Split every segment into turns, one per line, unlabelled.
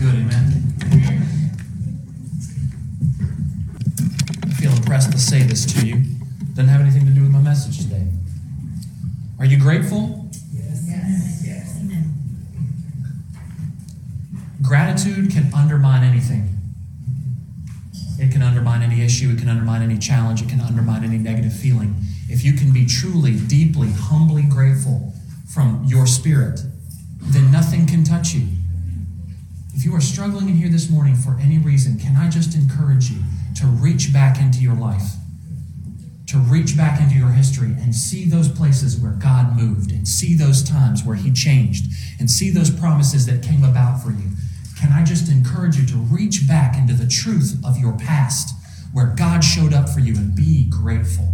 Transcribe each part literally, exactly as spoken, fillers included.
good, amen? I feel impressed to say this to you. Doesn't have anything to do with my message today. Are you grateful?
Yes. Yes. Yes.
Gratitude can undermine anything. It can undermine any issue. It can undermine any challenge. It can undermine any negative feeling. If you can be truly, deeply, humbly grateful from your spirit, then nothing can touch you. If you are struggling in here this morning for any reason, can I just encourage you to reach back into your life, to reach back into your history and see those places where God moved, and see those times where He changed, and see those promises that came about for you. Can I just encourage you to reach back into the truth of your past where God showed up for you and be grateful?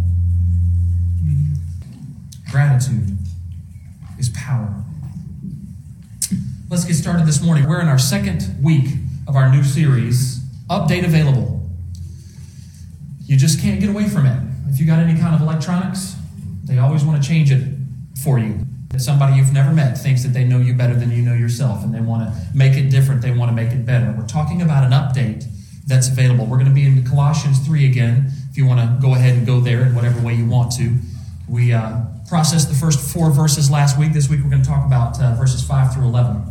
Gratitude is power. Let's get started this morning. We're in our second week of our new series, Update Available. You just can't get away from it. If you got any kind of electronics, they always want to change it for you. Somebody you've never met thinks that they know you better than you know yourself, and they want to make it different. They want to make it better. We're talking about an update that's available. We're going to be in Colossians three again, if you want to go ahead and go there in whatever way you want to. We uh, processed the first four verses last week. This week we're going to talk about uh, verses five through eleven.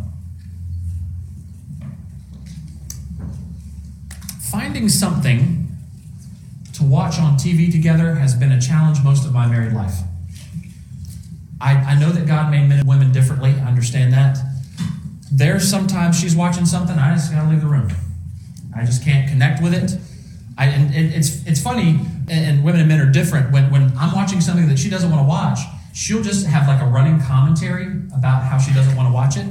Finding something to watch on T V together has been a challenge most of my married life. I, I know that God made men and women differently. I understand that. There's sometimes she's watching something, I just got to leave the room. I just can't connect with it. I, and it, it's it's funny, and, and women and men are different. When, when I'm watching something that she doesn't want to watch, she'll just have like a running commentary about how she doesn't want to watch it.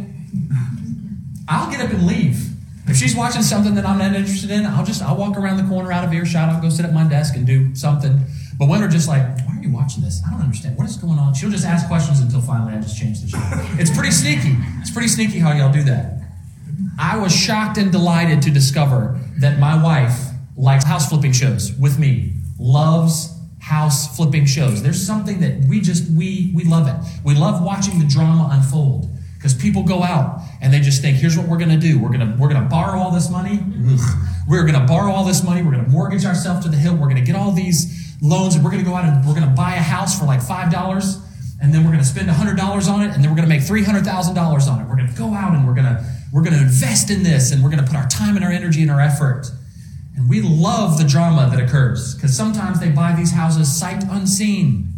I'll get up and leave. If she's watching something that I'm not interested in, I'll just, I'll walk around the corner out of earshot. I'll go sit at my desk and do something. But women are just like, why are you watching this? I don't understand. What is going on? She'll just ask questions until finally I just change the show. It's pretty sneaky. It's pretty sneaky how y'all do that. I was shocked and delighted to discover that my wife likes house flipping shows with me. Loves house flipping shows. There's something that we just, we, we love it. We love watching the drama unfold. Because people go out and they just think, here's what we're going to do. We're going to we're going to borrow all this money. Ugh. We're going to borrow all this money. We're going to mortgage ourselves to the hill. We're going to get all these loans, and we're going to go out and we're going to buy a house for like five dollars, and then we're going to spend one hundred dollars on it, and then we're going to make three hundred thousand dollars on it. We're going to go out and we're going to we're going to invest in this, and we're going to put our time and our energy and our effort. And we love the drama that occurs, because sometimes they buy these houses sight unseen.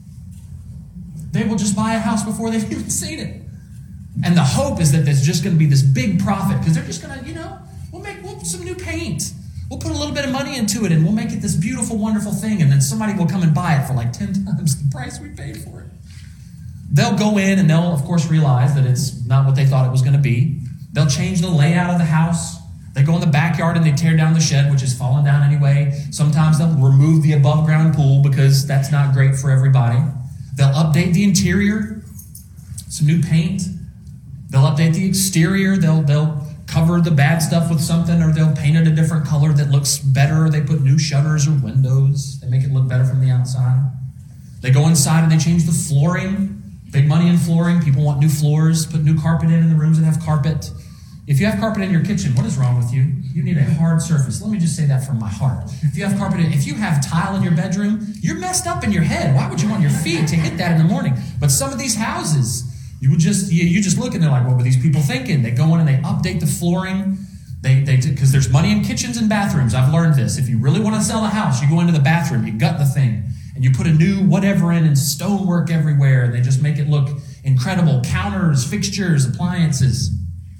They will just buy a house before they've even seen it. And the hope is that there's just going to be this big profit, because they're just going to, you know, we'll make we'll put some new paint. We'll put a little bit of money into it, and we'll make it this beautiful, wonderful thing, and then somebody will come and buy it for like ten times the price we paid for it. They'll go in, and they'll, of course, realize that it's not what they thought it was going to be. They'll change the layout of the house. They go in the backyard, and they tear down the shed, which is falling down anyway. Sometimes they'll remove the above-ground pool, because that's not great for everybody. They'll update the interior, some new paint. They'll update the exterior. They'll they'll cover the bad stuff with something, or they'll paint it a different color that looks better. They put new shutters or windows. They make it look better from the outside. They go inside and they change the flooring. Big money in flooring. People want new floors. Put new carpet in in the rooms that have carpet. If you have carpet in your kitchen, what is wrong with you? You need a hard surface. Let me just say that from my heart. If you have carpet in, if you have tile in your bedroom, you're messed up in your head. Why would you want your feet to hit that in the morning? But some of these houses, You would just you, you just look and they're like, what were these people thinking? They go in and they update the flooring. They they because there's money in kitchens and bathrooms. I've learned this. If you really want to sell a house, you go into the bathroom, you gut the thing, and you put a new whatever in and stonework everywhere. And they just make it look incredible. Counters, fixtures, appliances.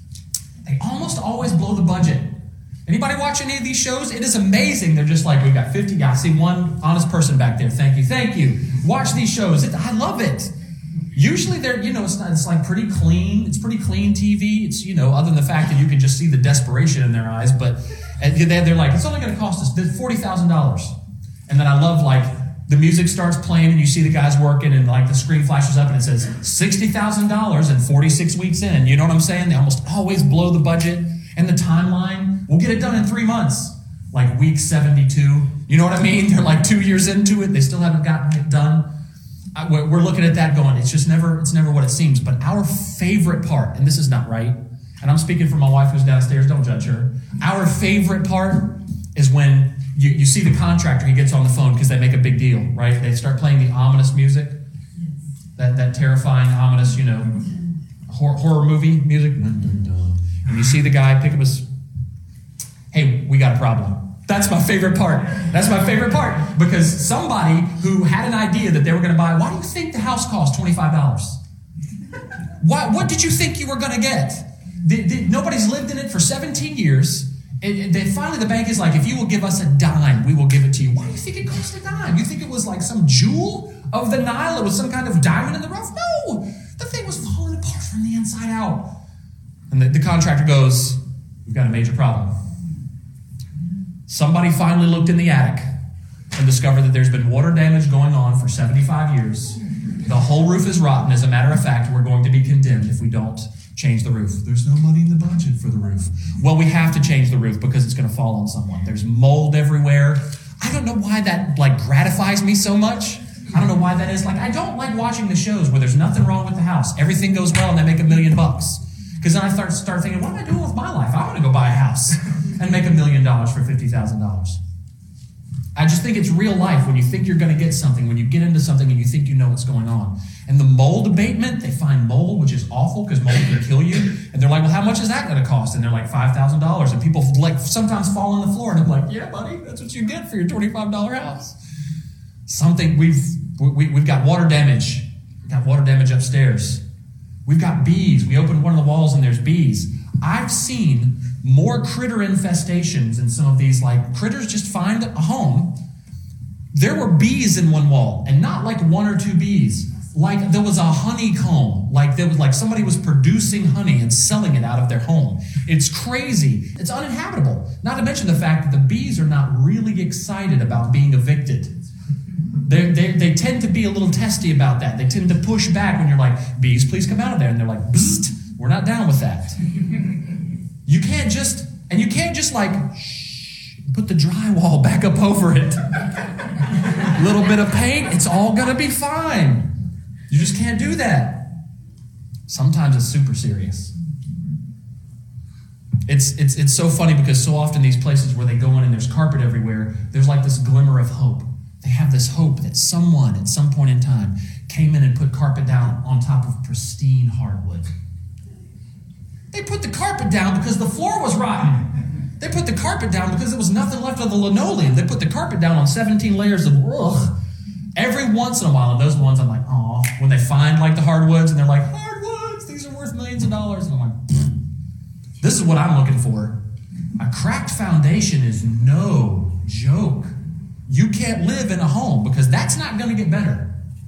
They almost always blow the budget. Anybody watch any of these shows? It is amazing. They're just like, we got fifty guys. I see one honest person back there. Thank you, thank you. Watch these shows. It, I love it. Usually they're, you know, it's not, it's like pretty clean. It's pretty clean T V. It's, you know, other than the fact that you can just see the desperation in their eyes. But they're like, it's only going to cost us forty thousand dollars. And then I love, like, the music starts playing and you see the guys working and, like, the screen flashes up and it says sixty thousand dollars and forty-six weeks in. You know what I'm saying? They almost always blow the budget and the timeline. We'll get it done in three months. Like week seventy-two. You know what I mean? They're like two years into it. They still haven't gotten it done. We're looking at that going, it's just never, it's never what it seems. But our favorite part, and this is not right, And I'm speaking for my wife who's downstairs, don't judge her. Our favorite part is when you, you see the contractor, he gets on the phone because they make a big deal, right? They start playing the ominous music, that, that terrifying, ominous, you know, horror, horror movie music. And you see the guy pick up his, hey, we got a problem. That's my favorite part. That's my favorite part. Because somebody who had an idea that they were going to buy, why do you think the house cost twenty-five dollars? Why, what did you think you were going to get? The, the, nobody's lived in it for seventeen years. And, and then finally the bank is like, if you will give us a dime, we will give it to you. Why do you think it cost a dime? You think it was like some jewel of the Nile? It was some kind of diamond in the rough? No! The thing was falling apart from the inside out. And the, the contractor goes, we've got a major problem. Somebody finally looked in the attic and discovered that there's been water damage going on for seventy-five years. The whole roof is rotten. As a matter of fact, we're going to be condemned if we don't change the roof. There's no money in the budget for the roof. Well, we have to change the roof because it's going to fall on someone. There's mold everywhere. I don't know why that like gratifies me so much. I don't know why that is. Like, I don't like watching the shows where there's nothing wrong with the house. Everything goes well and they make a million bucks. Because then I start, start thinking, what am I doing with my life? I want to go buy a house and make a million dollars for fifty thousand dollars. I just think it's real life when you think you're going to get something, when you get into something and you think you know what's going on. And the mold abatement, they find mold, which is awful because mold can kill you. And they're like, well, how much is that going to cost? And they're like, five thousand dollars. And people like sometimes fall on the floor and they're like, yeah, buddy, that's what you get for your twenty-five dollars house. Something we've, we, we've got water damage. We've got water damage upstairs. We've got bees. We open one of the walls and there's bees. I've seen more critter infestations in some of these, like critters just find a home. There were bees in one wall, and not like one or two bees. Like there was a honeycomb. Like there was like somebody was producing honey and selling it out of their home. It's crazy. It's uninhabitable. Not to mention the fact that the bees are not really excited about being evicted. They they they tend to be a little testy about that. They tend to push back when you're like, bees, please come out of there. And they're like, bzzzt, we're not down with that. You can't just, and you can't just like, shh, put the drywall back up over it. A little bit of paint, it's all gonna be fine. You just can't do that. Sometimes it's super serious. It's, it's, it's so funny because so often these places where they go in and there's carpet everywhere, there's like this glimmer of hope. They have this hope that someone at some point in time came in and put carpet down on top of pristine hardwood. They put the carpet down because the floor was rotten. They put the carpet down because there was nothing left of the linoleum. They put the carpet down on seventeen layers of ugh. Every once in a while, and those ones I'm like, oh, when they find like the hardwoods and they're like, hardwoods, these are worth millions of dollars. And I'm like, pfft. This is what I'm looking for. A cracked foundation is no joke. You can't live in a home because that's not going to get better.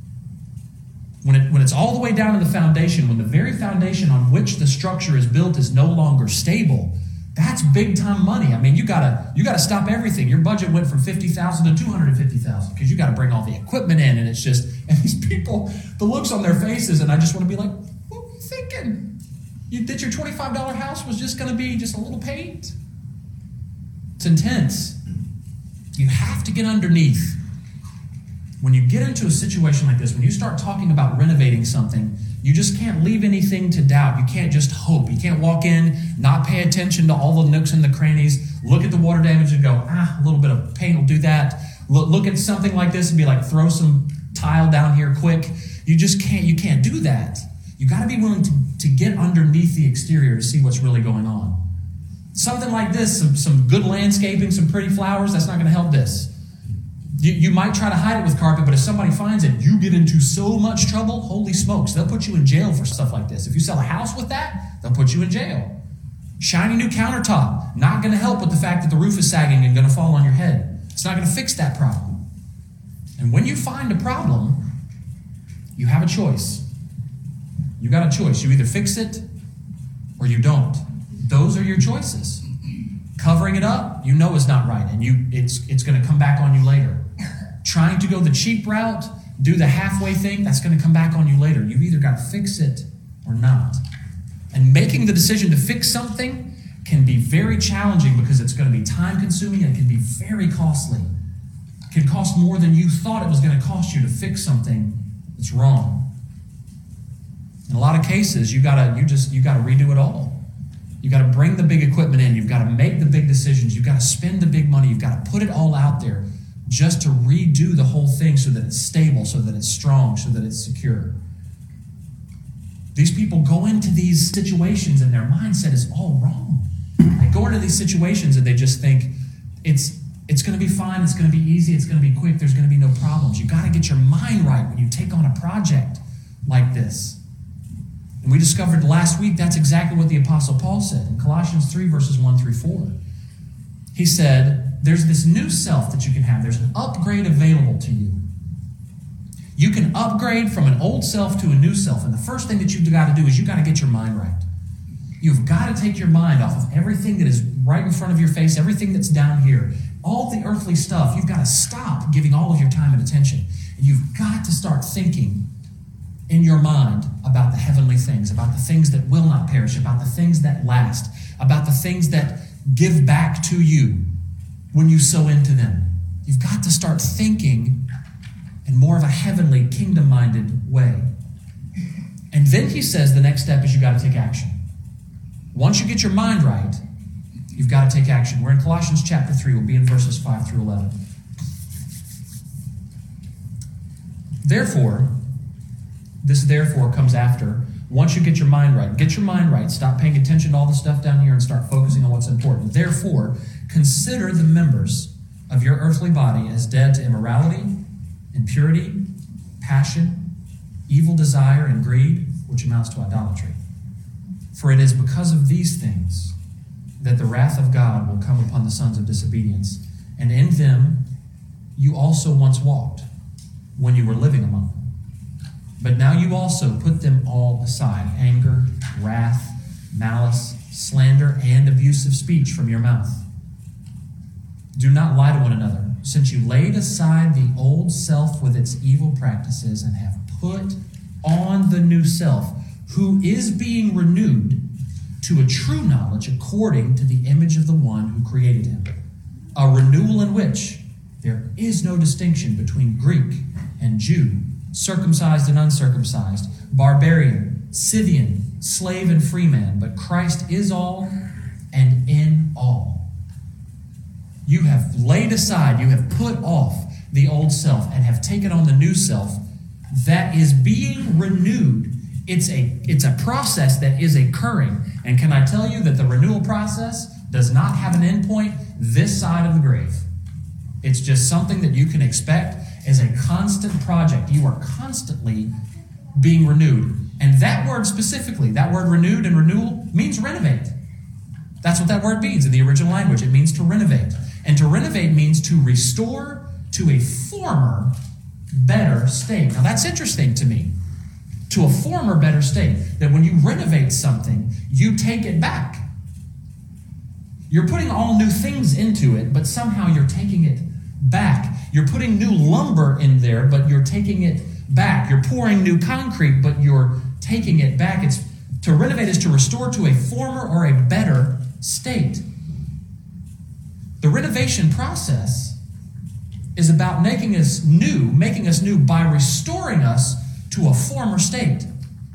When it when it's all the way down to the foundation, when the very foundation on which the structure is built is no longer stable, that's big time money. I mean, you gotta you gotta stop everything. Your budget went from fifty thousand to two hundred fifty thousand because you got to bring all the equipment in, and it's just and these people, the looks on their faces, and I just want to be like, what were you thinking? You that your twenty-five dollars house was just going to be just a little paint? It's intense. You have to get underneath. When you get into a situation like this, when you start talking about renovating something, you just can't leave anything to doubt. You can't just hope. You can't walk in, not pay attention to all the nooks and the crannies, look at the water damage and go, ah, a little bit of paint will do that. Look, look at something like this and be like, throw some tile down here quick. You just can't, you can't do that. You got to be willing to, to get underneath the exterior to see what's really going on. Something like this, some, some good landscaping, some pretty flowers, that's not going to help this. You, you might try to hide it with carpet, but if somebody finds it, you get into so much trouble, holy smokes, they'll put you in jail for stuff like this. If you sell a house with that, they'll put you in jail. Shiny new countertop, not going to help with the fact that the roof is sagging and going to fall on your head. It's not going to fix that problem. And when you find a problem, you have a choice. You got a choice. You either fix it or you don't. Those are your choices. Covering it up, you know is not right, and you it's it's going to come back on you later. Trying to go the cheap route, do the halfway thing, that's going to come back on you later. You've either got to fix it or not. And making the decision to fix something can be very challenging because it's going to be time-consuming and it can be very costly. It can cost more than you thought it was going to cost you to fix something that's wrong. In a lot of cases, you gotta you just you gotta redo it all. You've got to bring the big equipment in. You've got to make the big decisions. You've got to spend the big money. You've got to put it all out there just to redo the whole thing so that it's stable, so that it's strong, so that it's secure. These people go into these situations and their mindset is all wrong. They go into these situations and they just think it's it's going to be fine, it's going to be easy, it's going to be quick, there's going to be no problems. You've got to get your mind right when you take on a project like this. And we discovered last week that's exactly what the Apostle Paul said in Colossians three, verses one through four. He said, there's this new self that you can have. There's an upgrade available to you. You can upgrade from an old self to a new self. And the first thing that you've got to do is you've got to get your mind right. You've got to take your mind off of everything that is right in front of your face, everything that's down here, all the earthly stuff. You've got to stop giving all of your time and attention. And you've got to start thinking in your mind about the heavenly things, about the things that will not perish, about the things that last, about the things that give back to you when you sow into them. You've got to start thinking in more of a heavenly, kingdom-minded way. And then he says the next step is you've got to take action. Once you get your mind right, you've got to take action. We're in Colossians chapter three. We'll be in verses five through eleven. Therefore, this therefore comes after. Once you get your mind right, get your mind right. Stop paying attention to all the stuff down here and start focusing on what's important. Therefore, consider the members of your earthly body as dead to immorality, impurity, passion, evil desire, and greed, which amounts to idolatry. For it is because of these things that the wrath of God will come upon the sons of disobedience. And in them you also once walked when you were living among them. But now you also put them all aside: anger, wrath, malice, slander, and abusive speech from your mouth. Do not lie to one another, since you laid aside the old self with its evil practices and have put on the new self, who is being renewed to a true knowledge according to the image of the one who created him. A renewal in which there is no distinction between Greek and Jew, circumcised and uncircumcised, barbarian, Scythian, slave and free man, but Christ is all and in all. You have laid aside, you have put off the old self and have taken on the new self that is being renewed. It's a, it's a process that is occurring. And can I tell you that the renewal process does not have an end point this side of the grave? It's just something that you can expect as a constant project. You are constantly being renewed. And that word specifically, that word renewed and renewal, means renovate. That's what that word means in the original language. It means to renovate. And to renovate means to restore to a former, better state. Now that's interesting to me. To a former, better state. That when you renovate something, you take it back. You're putting all new things into it, but somehow you're taking it back. You're putting new lumber in there, but you're taking it back. You're pouring new concrete, but you're taking it back. It's to renovate is to restore to a former or a better state. The renovation process is about making us new, making us new by restoring us to a former state.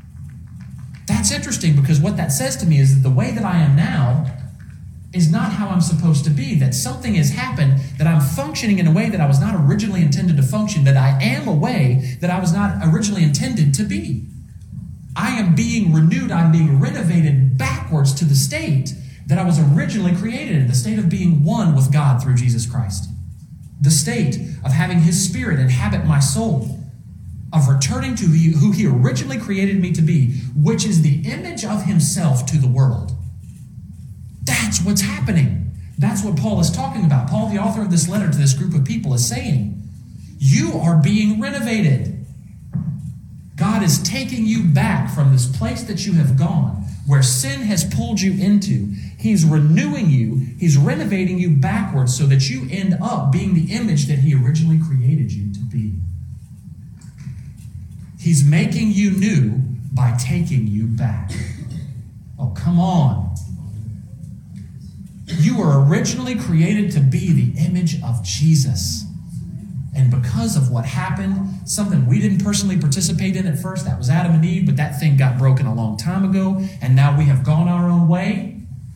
That's interesting because what that says to me is that the way that I am now is not how I'm supposed to be, that something has happened, that I'm functioning in a way that I was not originally intended to function, that I am a way that I was not originally intended to be. I am being renewed, I'm being renovated backwards to the state that I was originally created in, the state of being one with God through Jesus Christ. The state of having His Spirit inhabit my soul, of returning to who He originally created me to be, which is the image of Himself to the world. That's what's happening. That's what Paul is talking about. Paul, the author of this letter to this group of people, is saying, you are being renovated. God is taking you back from this place that you have gone, where sin has pulled you into. He's renewing you. He's renovating you backwards so that you end up being the image that He originally created you to be. He's making you new by taking you back. Oh, come on. You were originally created to be the image of Jesus. And because of what happened, something we didn't personally participate in at first, that was Adam and Eve, but that thing got broken a long time ago, and now we have gone our own way.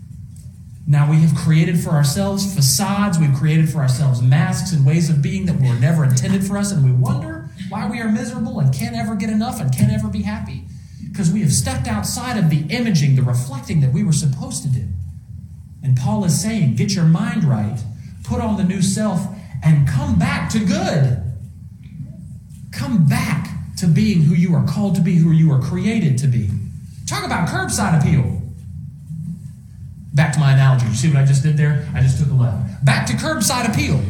Now we have created for ourselves facades. We've created for ourselves masks and ways of being that were never intended for us. And we wonder why we are miserable and can't ever get enough and can't ever be happy. Because we have stepped outside of the imaging, the reflecting that we were supposed to do. And Paul is saying, get your mind right, put on the new self, and come back to good. Come back to being who you are called to be, who you are created to be. Talk about curbside appeal. Back to my analogy. You see what I just did there? I just took a left. Back to curbside appeal.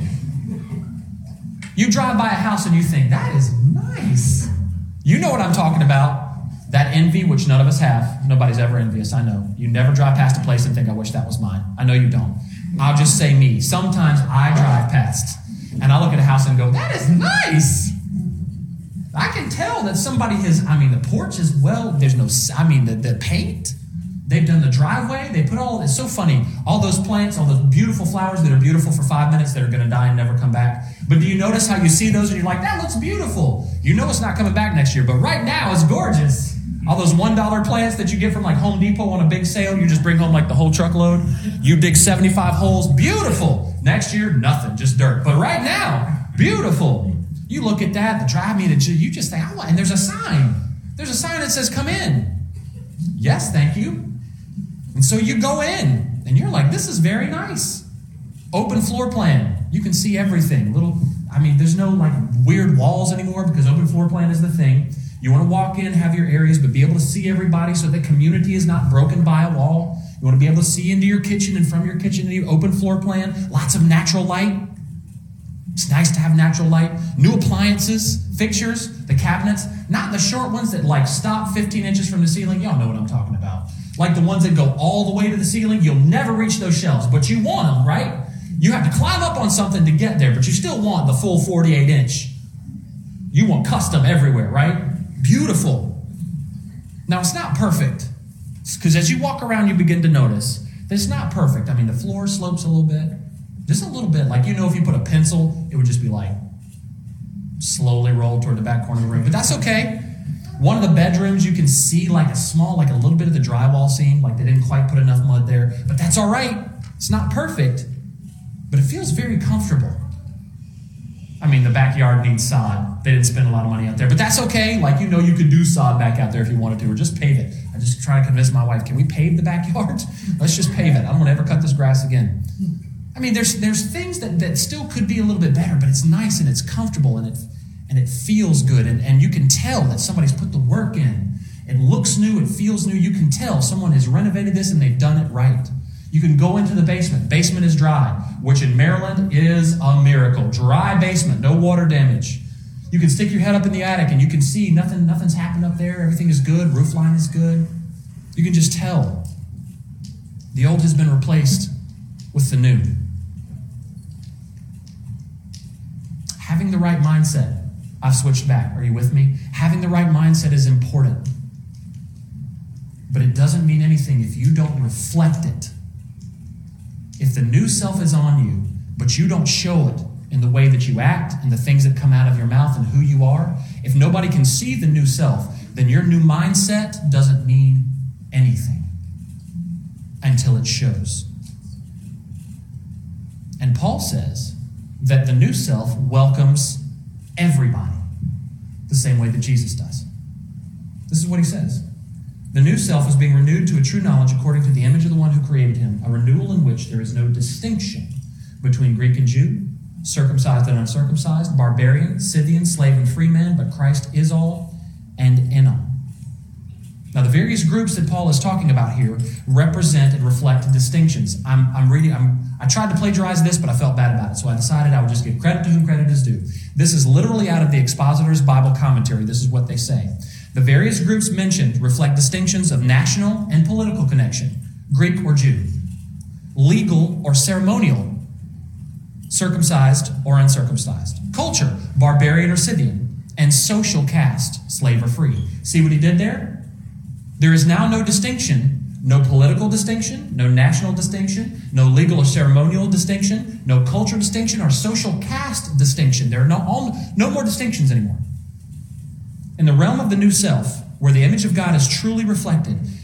You drive by a house and you think, that is nice. You know what I'm talking about. That envy, which none of us have. Nobody's ever envious, I know. You never drive past a place and think, I wish that was mine. I know you don't. I'll just say me. Sometimes I drive past and I look at a house and go, that is nice. I can tell that somebody has, I mean, the porch is well, there's no, I mean, the, the paint, they've done the driveway, they put all, it's so funny, all those plants, all those beautiful flowers that are beautiful for five minutes that are going to die and never come back. But do you notice how you see those and you're like, that looks beautiful. You know it's not coming back next year, but right now it's gorgeous. All those one dollar plants that you get from like Home Depot on a big sale, you just bring home like the whole truckload. You dig seventy-five holes, beautiful. Next year, nothing, just dirt. But right now, beautiful. You look at that, the drive me, you just think, oh, and there's a sign. There's a sign that says, come in. Yes, thank you. And so you go in, and you're like, this is very nice. Open floor plan. You can see everything. Little, I mean, there's no like weird walls anymore because open floor plan is the thing. You want to walk in, have your areas, but be able to see everybody so the community is not broken by a wall. You want to be able to see into your kitchen and from your kitchen to your open floor plan. Lots of natural light. It's nice to have natural light. New appliances, fixtures, the cabinets, not the short ones that like stop fifteen inches from the ceiling. Y'all know what I'm talking about. Like the ones that go all the way to the ceiling. You'll never reach those shelves, but you want them, right? You have to climb up on something to get there, but you still want the full forty-eight inch. You want custom everywhere, right? Beautiful. Now, it's not perfect. Because as you walk around, you begin to notice that it's not perfect. I mean, the floor slopes a little bit. Just a little bit. Like, you know, if you put a pencil, it would just be like slowly roll toward the back corner of the room. But that's okay. One of the bedrooms, you can see like a small, like a little bit of the drywall seam. Like they didn't quite put enough mud there. But that's all right. It's not perfect. But it feels very comfortable. I mean, the backyard needs sod. They didn't spend a lot of money out there, but that's okay. Like, you know, you could do sod back out there if you wanted to, or just pave it. I just try to convince my wife, can we pave the backyard? Let's just pave it. I don't want to ever cut this grass again. I mean, there's there's things that, that still could be a little bit better, but it's nice and it's comfortable and it and it feels good. And, and you can tell that somebody's put the work in. It looks new. It feels new. You can tell someone has renovated this and they've done it right. You can go into the basement. Basement is dry, which in Maryland is a miracle. Dry basement, no water damage. You can stick your head up in the attic and you can see nothing, nothing's happened up there. Everything is good. Roof line is good. You can just tell. The old has been replaced with the new. Having the right mindset. I've switched back. Are you with me? Having the right mindset is important. But it doesn't mean anything if you don't reflect it. If the new self is on you, but you don't show it in the way that you act and the things that come out of your mouth and who you are, if nobody can see the new self, then your new mindset doesn't mean anything until it shows. And Paul says that the new self welcomes everybody the same way that Jesus does. This is what he says. The new self is being renewed to a true knowledge according to the image of the one who created him, a renewal in which there is no distinction between Greek and Jew, circumcised and uncircumcised, barbarian, Scythian, slave and free man, but Christ is all and in all. Now, the various groups that Paul is talking about here represent and reflect distinctions. I'm, I'm reading, I'm, I tried to plagiarize this, but I felt bad about it, so I decided I would just give credit to whom credit is due. This is literally out of the Expositor's Bible Commentary. This is what they say. The various groups mentioned reflect distinctions of national and political connection, Greek or Jew, legal or ceremonial, circumcised or uncircumcised, culture, barbarian or Scythian, and social caste, slave or free. See what he did there? There is now no distinction, no political distinction, no national distinction, no legal or ceremonial distinction, no cultural distinction or social caste distinction. There are no, all, no more distinctions anymore. In the realm of the new self, where the image of God is truly reflected,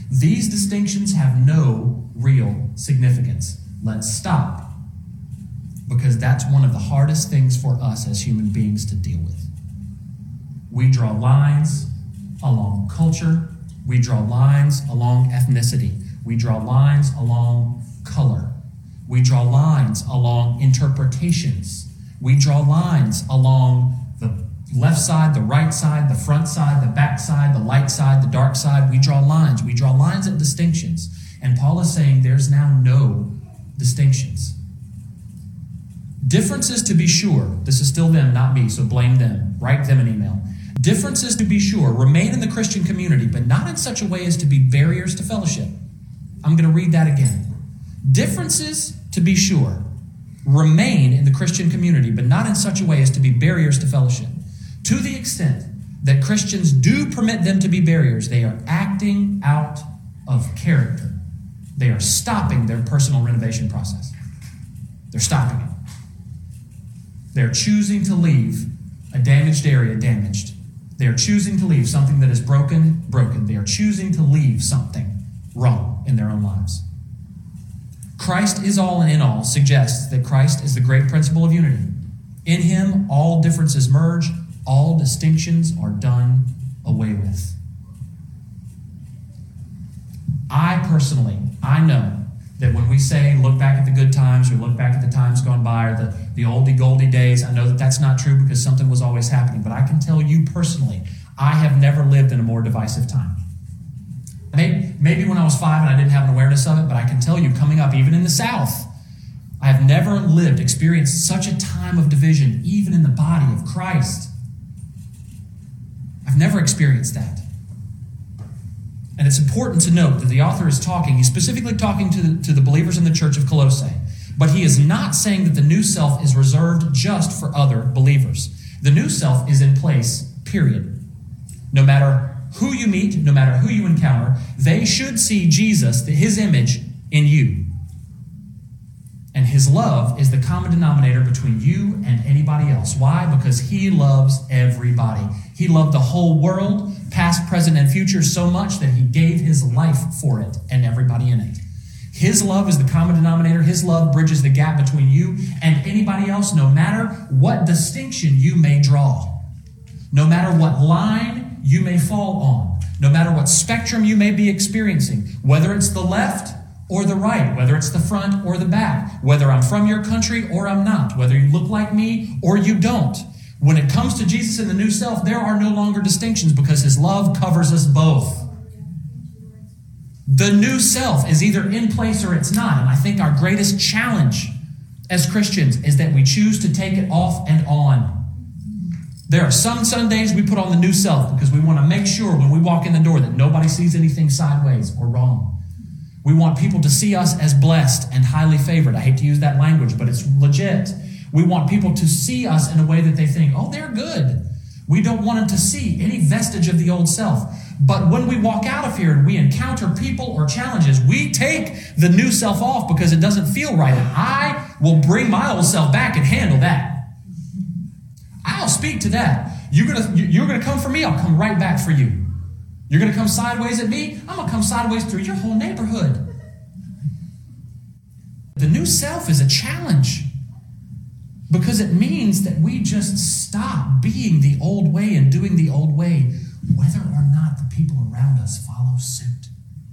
These distinctions have no real significance. Let's stop. Because that's one of the hardest things for us as human beings to deal with. We draw lines along culture. We draw lines along ethnicity. We draw lines along color. We draw lines along interpretations. We draw lines along the left side, the right side, the front side, the back side, the light side, the dark side. We draw lines. We draw lines at distinctions. And Paul is saying there's now no distinctions. Differences, to be sure, this is still them, not me, so blame them. Write them an email. Differences, to be sure, remain in the Christian community, but not in such a way as to be barriers to fellowship. I'm going to read that again. Differences, to be sure, remain in the Christian community, but not in such a way as to be barriers to fellowship. To the extent that Christians do permit them to be barriers, they are acting out of character. They are stopping their personal renovation process. They're stopping it. They're choosing to leave a damaged area damaged. They are choosing to leave something that is broken, broken. They are choosing to leave something wrong in their own lives. Christ is all and in all suggests that Christ is the great principle of unity. In him, all differences merge, all distinctions are done away with. I personally, I know that when we say look back at the good times, or look back at the times gone by, or the, the oldie goldie days, I know that that's not true because something was always happening. But I can tell you personally, I have never lived in a more divisive time. Maybe, maybe when I was five and I didn't have an awareness of it, but I can tell you coming up, even in the South, I have never lived, experienced such a time of division, even in the body of Christ. I've never experienced that. And it's important to note that the author is talking, he's specifically talking to the, to the believers in the church of Colossae, but he is not saying that the new self is reserved just for other believers. The new self is in place, period. No matter who you meet, no matter who you encounter, they should see Jesus, his image, in you. And his love is the common denominator between you and anybody else. Why? Because he loves everybody. He loved the whole world, past, present, and future, so much that he gave his life for it and everybody in it. His love is the common denominator. His love bridges the gap between you and anybody else, no matter what distinction you may draw, no matter what line you may fall on, no matter what spectrum you may be experiencing, whether it's the left or the right, whether it's the front or the back, whether I'm from your country or I'm not, whether you look like me or you don't. When it comes to Jesus and the new self, there are no longer distinctions because his love covers us both. The new self is either in place or it's not. And I think our greatest challenge as Christians is that we choose to take it off and on. There are some Sundays we put on the new self because we want to make sure when we walk in the door that nobody sees anything sideways or wrong. We want people to see us as blessed and highly favored. I hate to use that language, but it's legit. We want people to see us in a way that they think, oh, they're good. We don't want them to see any vestige of the old self. But when we walk out of here and we encounter people or challenges, we take the new self off because it doesn't feel right. And I will bring my old self back and handle that. I'll speak to that. You're gonna, you're gonna come for me, I'll come right back for you. You're going to come sideways at me, I'm going to come sideways through your whole neighborhood. The new self is a challenge because it means that we just stop being the old way and doing the old way, whether or not the people around us follow suit.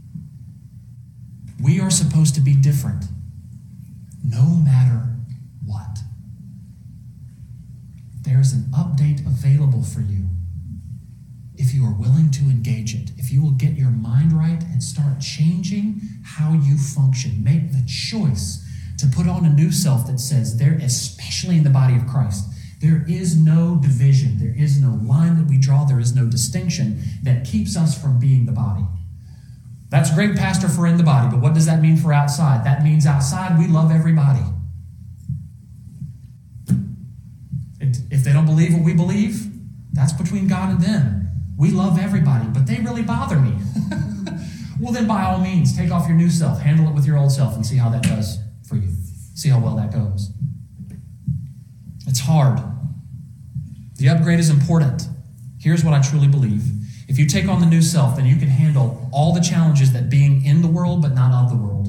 We are supposed to be different, no matter what. There is an update available for you. If you are willing to engage it, if you will get your mind right and start changing how you function, make the choice to put on a new self that says there, especially in the body of Christ, there is no division, there is no line that we draw, there is no distinction that keeps us from being the body. That's great, Pastor, for in the body, but what does that mean for outside? That means outside we love everybody. If they don't believe what we believe, that's between God and them. We love everybody, but they really bother me. Well, then by all means, take off your new self, handle it with your old self, and see how that does for you. See how well that goes. It's hard. The upgrade is important. Here's what I truly believe. If If you take on the new self, then you can handle all the challenges that being in the world but not of the world.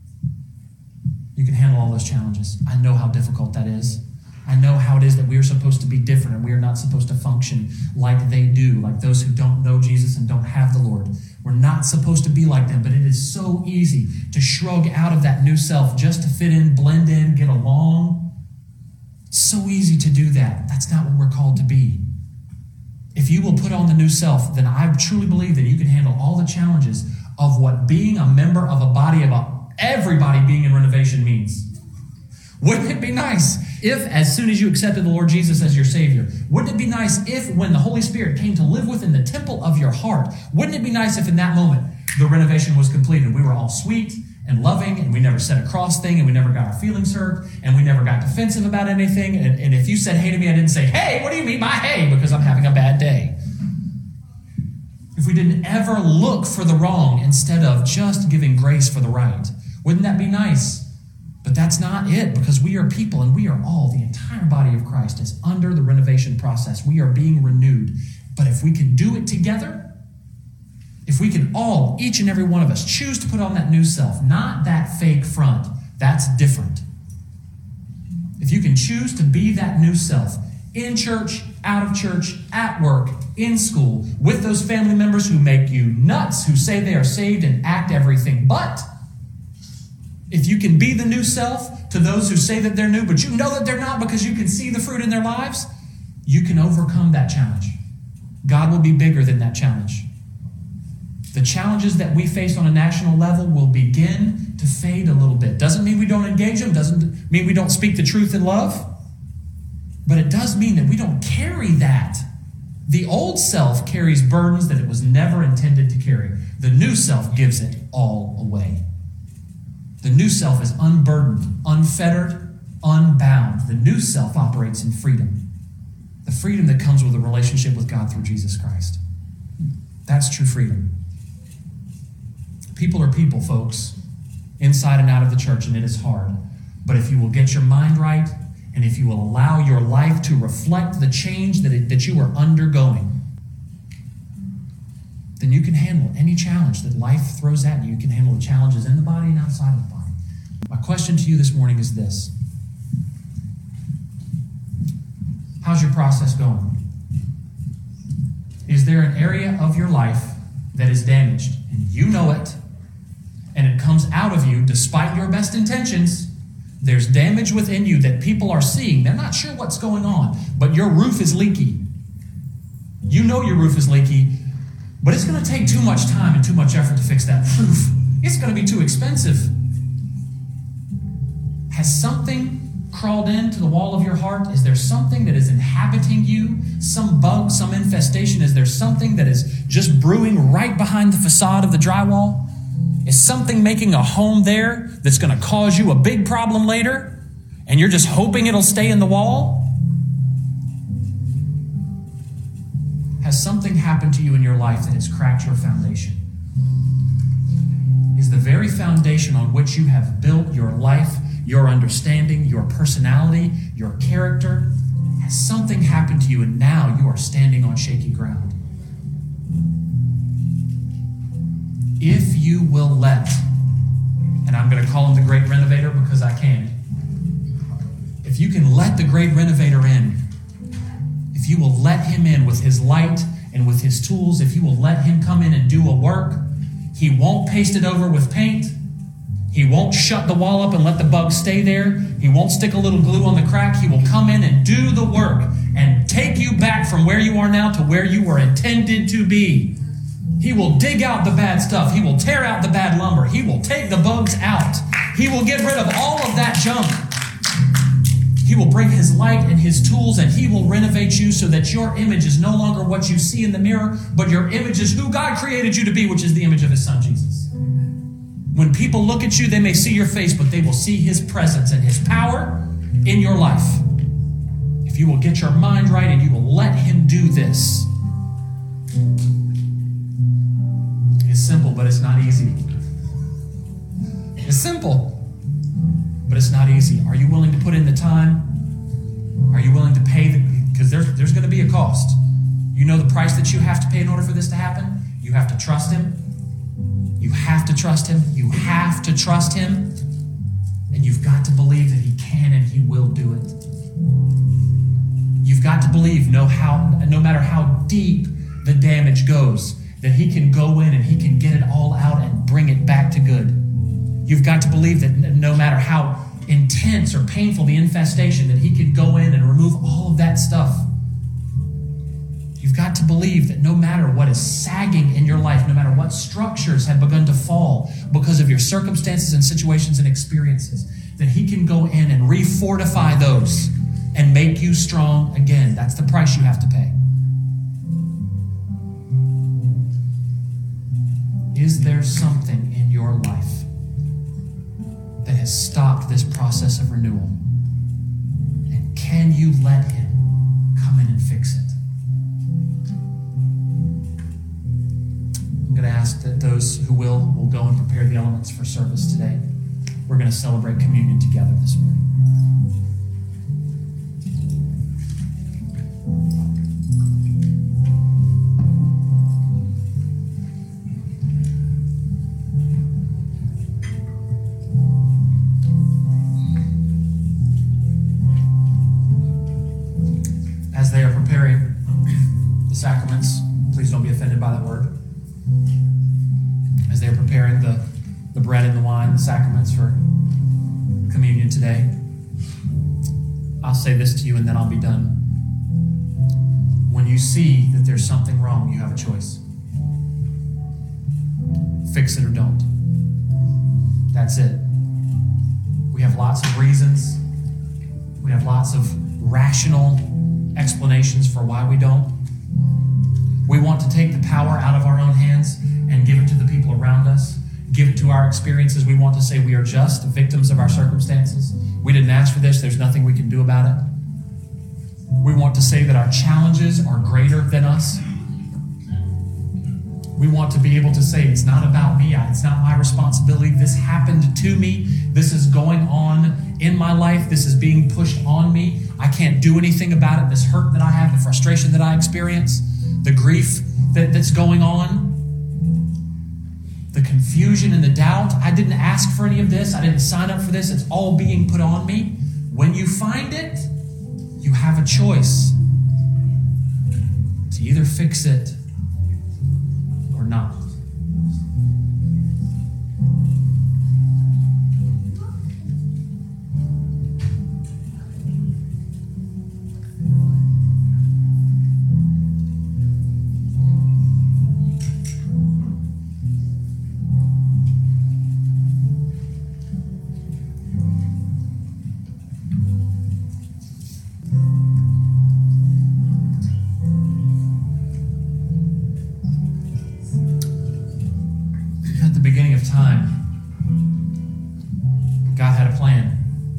You can handle all those challenges. I know how difficult that is. I know how it is that we are supposed to be different and we are not supposed to function like they do, like those who don't know Jesus and don't have the Lord. We're not supposed to be like them, but it is so easy to shrug out of that new self just to fit in, blend in, get along. It's so easy to do that. That's not what we're called to be. If you will put on the new self, then I truly believe that you can handle all the challenges of what being a member of a body of a, everybody being in Renovation means. Wouldn't it be nice if, as soon as you accepted the Lord Jesus as your Savior, wouldn't it be nice if, when the Holy Spirit came to live within the temple of your heart, wouldn't it be nice if in that moment the renovation was completed? We were all sweet and loving, and we never said a cross thing, and we never got our feelings hurt, and we never got defensive about anything. And, and if you said hey to me, I didn't say, hey, what do you mean by hey? Because I'm having a bad day. If we didn't ever look for the wrong instead of just giving grace for the right, wouldn't that be nice? But that's not it, because we are people, and we are all, the entire body of Christ is under the renovation process. We are being renewed. But if we can do it together, if we can all, each and every one of us, choose to put on that new self, not that fake front, that's different. If you can choose to be that new self in church, out of church, at work, in school, with those family members who make you nuts, who say they are saved and act everything but, if you can be the new self to those who say that they're new, but you know that they're not because you can see the fruit in their lives, you can overcome that challenge. God will be bigger than that challenge. The challenges that we face on a national level will begin to fade a little bit. Doesn't mean we don't engage them, doesn't mean we don't speak the truth in love, but it does mean that we don't carry that. The old self carries burdens that it was never intended to carry. The new self gives it all away. The new self is unburdened, unfettered, unbound. The new self operates in freedom. The freedom that comes with a relationship with God through Jesus Christ. That's true freedom. People are people, folks, inside and out of the church, and it is hard. But if you will get your mind right, and if you will allow your life to reflect the change that, it, that you are undergoing, then you can handle any challenge that life throws at you. You can handle the challenges in the body and outside of the body. My question to you this morning is this. How's your process going? Is there an area of your life that is damaged, and you know it, and it comes out of you despite your best intentions? There's damage within you that people are seeing. They're not sure what's going on, but your roof is leaky. You know your roof is leaky, but it's going to take too much time and too much effort to fix that roof. It's going to be too expensive. Has something crawled into the wall of your heart? Is there something that is inhabiting you? Some bug, some infestation? Is there something that is just brewing right behind the facade of the drywall? Is something making a home there that's going to cause you a big problem later? And you're just hoping it'll stay in the wall? Has something happened to you in your life that has cracked your foundation? Is the very foundation on which you have built your life, your understanding, your personality, your character, has something happened to you and now you are standing on shaky ground? If you will let, and I'm going to call him the great renovator because I can, if you can let the great renovator in, if you will let him in with his light and with his tools, if you will let him come in and do a work, he won't paste it over with paint. He won't shut the wall up and let the bugs stay there. He won't stick a little glue on the crack. He will come in and do the work and take you back from where you are now to where you were intended to be. He will dig out the bad stuff. He will tear out the bad lumber. He will take the bugs out. He will get rid of all of that junk. He will bring his light and his tools, and he will renovate you so that your image is no longer what you see in the mirror, but your image is who God created you to be, which is the image of his son, Jesus. When people look at you, they may see your face, but they will see his presence and his power in your life. If you will get your mind right and you will let him do this. It's simple, but it's not easy. It's simple, but it's not easy. Are you willing to put in the time? Are you willing to pay the, because there's, there's going to be a cost. You know the price that you have to pay in order for this to happen? You have to trust him. You have to trust him. You have to trust him. And you've got to believe that he can and he will do it. You've got to believe no, how, no matter how deep the damage goes, that he can go in and he can get it all out and bring it back to good. You've got to believe that no matter how intense or painful the infestation, that he can go in and remove all of that stuff. You've got to believe that no matter what is sagging in your life, no matter what structures have begun to fall because of your circumstances and situations and experiences, that he can go in and refortify those and make you strong again. That's the price you have to pay. Is there something in your life that has stopped this process of renewal? And can you let him come in and fix it? I'm going to ask that those who will, will go and prepare the elements for service today. We're going to celebrate communion together this morning. As they are preparing the sacraments, please don't be offended by that word. As they are preparing the, the bread and the wine, the sacraments for communion today, I'll say this to you and then I'll be done. When you see that there's something wrong, you have a choice. Fix it or don't. That's it. We have lots of reasons. We have lots of rational explanations for why we don't. We want to take the power out of our own hands and give it to the people around us, give it to our experiences. We want to say we are just victims of our circumstances. We didn't ask for this. There's nothing we can do about it. We want to say that our challenges are greater than us. We want to be able to say it's not about me. It's not my responsibility. This happened to me. This is going on in my life. This is being pushed on me. I can't do anything about it. This hurt that I have, the frustration that I experience, the grief that, that's going on, the confusion and the doubt. I didn't ask for any of this. I didn't sign up for this. It's all being put on me. When you find it, you have a choice to either fix it or not. Beginning of time, God had a plan.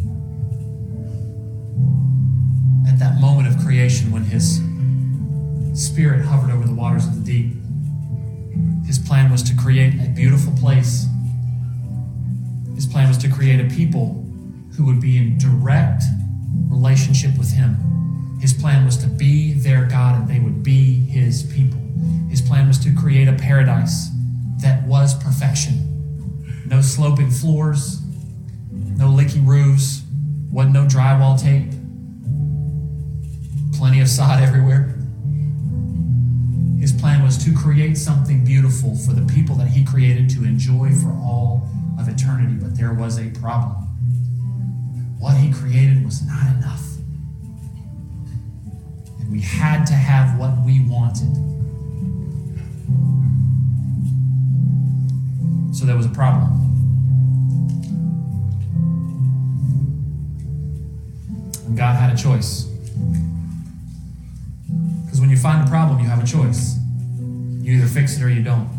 At that moment of creation, when his spirit hovered over the waters of the deep, his plan was to create a beautiful place. His plan was to create a people who would be in direct relationship with him. His plan was to be their God and they would be his people. His plan was to create a paradise that was perfection. No sloping floors, no leaky roofs, wasn't no drywall tape, plenty of sod everywhere. His plan was to create something beautiful for the people that he created to enjoy for all of eternity. But there was a problem. What he created was not enough. And we had to have what we wanted. So there was a problem. And God had a choice. Because when you find a problem, you have a choice. You either fix it or you don't.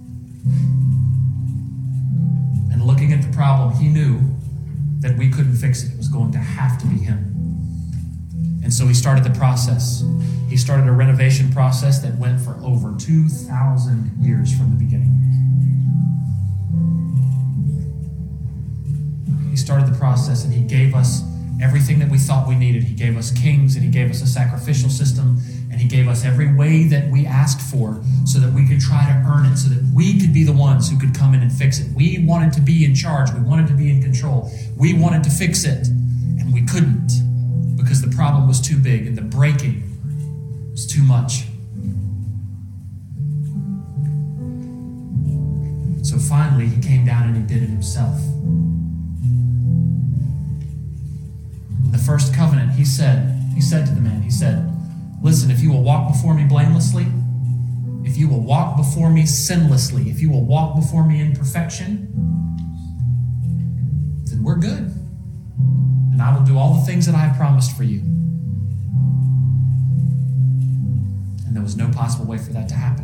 And looking at the problem, he knew that we couldn't fix it. It was going to have to be him. And so he started the process. He started a renovation process that went for over two thousand years from the beginning. He started the process and he gave us everything that we thought we needed. He gave us kings and he gave us a sacrificial system and he gave us every way that we asked for so that we could try to earn it, so that we could be the ones who could come in and fix it. We wanted to be in charge. We wanted to be in control. We wanted to fix it, and we couldn't because the problem was too big and the breaking was too much. So finally, he came down and he did it himself. In the first covenant, he said, he said to the man, he said, listen, if you will walk before me blamelessly, if you will walk before me sinlessly, if you will walk before me in perfection, then we're good. And I will do all the things that I have promised for you. And there was no possible way for that to happen.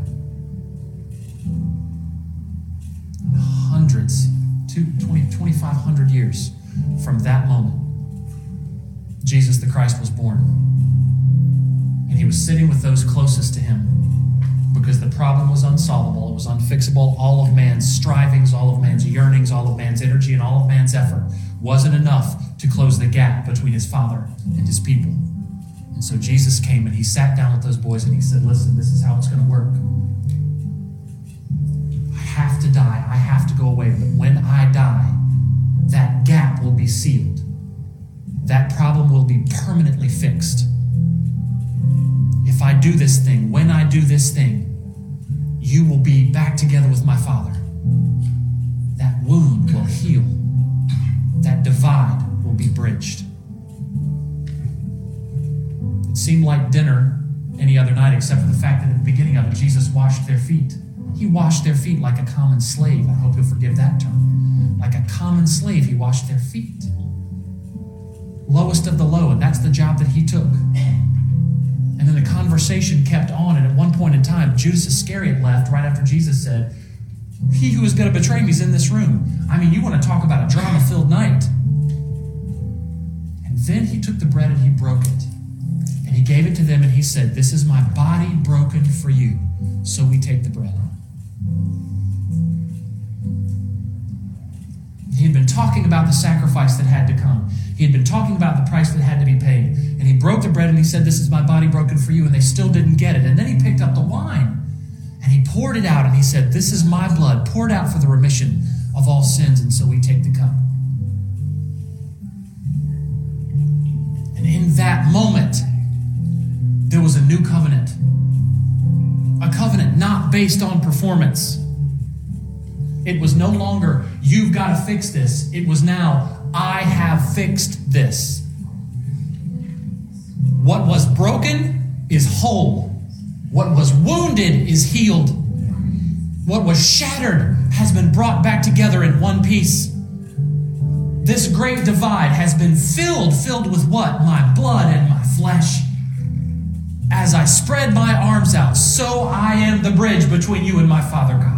Hundreds, two, twenty, twenty-five hundred years from that moment, Jesus the Christ was born. And he was sitting with those closest to him because the problem was unsolvable. It was unfixable. All of man's strivings, all of man's yearnings, all of man's energy, and all of man's effort wasn't enough to close the gap between his Father and his people. And so Jesus came and he sat down with those boys and he said, listen, this is how it's going to work. I have to die. I have to go away. But when I die, that gap will be sealed. That problem will be permanently fixed. If I do this thing, when I do this thing, you will be back together with my Father. That wound will heal. That divide will be bridged. It seemed like dinner any other night, except for the fact that at the beginning of it, Jesus washed their feet. He washed their feet like a common slave. I hope you'll forgive that term. Like a common slave, he washed their feet. Lowest of the low, and that's the job that he took. And then the conversation kept on, and at one point in time, Judas Iscariot left right after Jesus said, he who is going to betray me is in this room. I mean, you want to talk about a drama-filled night. And then he took the bread and he broke it. And he gave it to them and he said, this is my body broken for you. So we take the bread. He had been talking about the sacrifice that had to come. He had been talking about the price that had to be paid. And he broke the bread and he said, this is my body broken for you. And they still didn't get it. And then he picked up the wine and he poured it out and he said, this is my blood poured out for the remission of all sins. And so we take the cup. And in that moment, there was a new covenant. A covenant not based on performance. It was no longer, you've got to fix this. It was now, I have fixed this. What was broken is whole. What was wounded is healed. What was shattered has been brought back together in one piece. This great divide has been filled, filled with what? My blood and my flesh. As I spread my arms out, so I am the bridge between you and my Father God.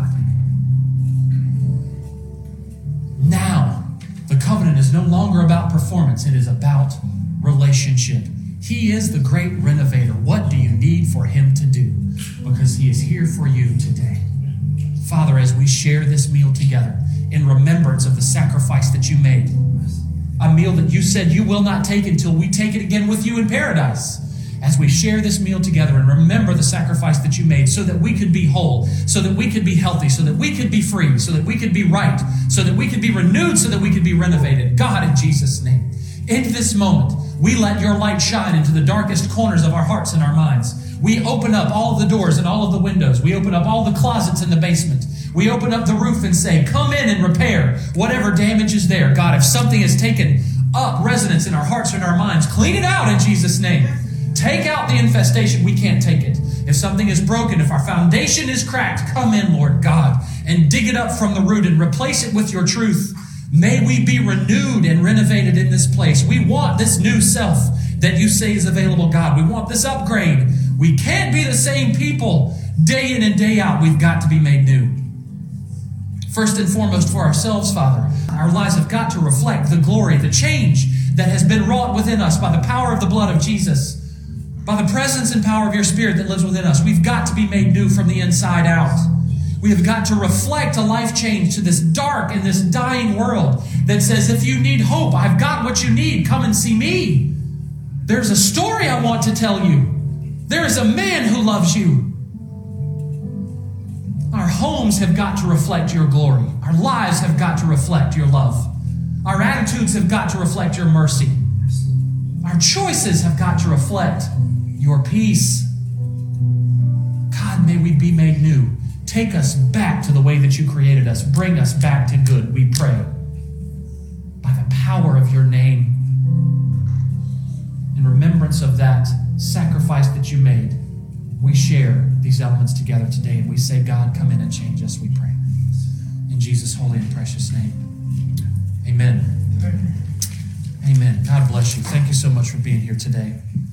Now, the covenant is no longer about performance. It is about relationship. He is the great renovator. What do you need for him to do? Because he is here for you today. Father, as we share this meal together in remembrance of the sacrifice that you made, a meal that you said you will not take until we take it again with you in paradise. As we share this meal together and remember the sacrifice that you made so that we could be whole, so that we could be healthy, so that we could be free, so that we could be right, so that we could be renewed, so that we could be renovated. God, in Jesus' name, in this moment, we let your light shine into the darkest corners of our hearts and our minds. We open up all of the doors and all of the windows. We open up all the closets in the basement. We open up the roof and say, come in and repair whatever damage is there. God, if something has taken up residence in our hearts and our minds, clean it out in Jesus' name. Take out the infestation. We can't take it. If something is broken, if our foundation is cracked, come in, Lord God, and dig it up from the root and replace it with your truth. May we be renewed and renovated in this place. We want this new self that you say is available, God. We want this upgrade. We can't be the same people day in and day out. We've got to be made new. First and foremost for ourselves, Father, our lives have got to reflect the glory, the change that has been wrought within us by the power of the blood of Jesus. By the presence and power of your Spirit that lives within us, we've got to be made new from the inside out. We have got to reflect a life change to this dark and this dying world that says, if you need hope, I've got what you need. Come and see me. There's a story I want to tell you. There is a man who loves you. Our homes have got to reflect your glory. Our lives have got to reflect your love. Our attitudes have got to reflect your mercy. Our choices have got to reflect your peace. God, may we be made new. Take us back to the way that you created us. Bring us back to good, we pray. By the power of your name, in remembrance of that sacrifice that you made, we share these elements together today, and we say, God, come in and change us, we pray. In Jesus' holy and precious name. Amen. Amen. God bless you. Thank you so much for being here today.